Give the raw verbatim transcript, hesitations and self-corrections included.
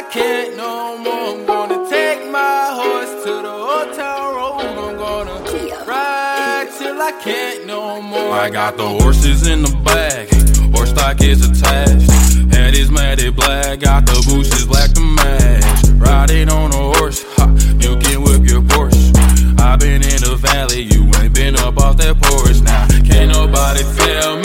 I can't no more. I'm gonna take my horse to the old town road. I'm gonna ride till I can't no more. I got the horses in the bag, horse stock is attached. Head is matted black, got the bushes black to match. Riding on a horse, ha, you can whip your Porsche. I been in the valley, you ain't been up off that porch. Now, can't nobody tell me